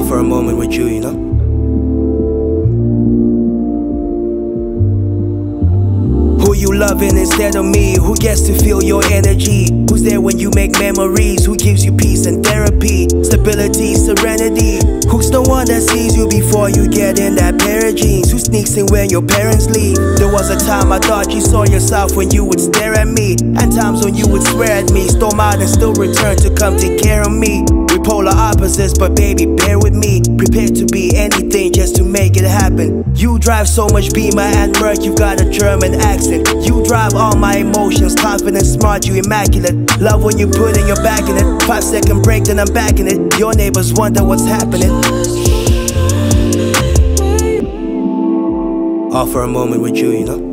for a moment with you, you know? Who you loving instead of me? Who gets to feel your energy? Who's there when you make memories? Who gives you peace and therapy? Stability, serenity. Who's the one that sees you before you get in that pair of jeans? Who sneaks in when your parents leave? There was a time I thought you saw yourself when you would stare at me, and times when you would swear at me, storm out and still return to come take care of me. We're polar opposites, but baby, bear with me. Prepared to be anything just to make it happen. You drive so much Beamer and Merc, you've got a German accent. You drive all my emotions, confident, smart, you immaculate. Love when you put in your back in it. 5-second break, then I'm back in it. Your neighbors wonder what's happening. All for a moment with you, you know?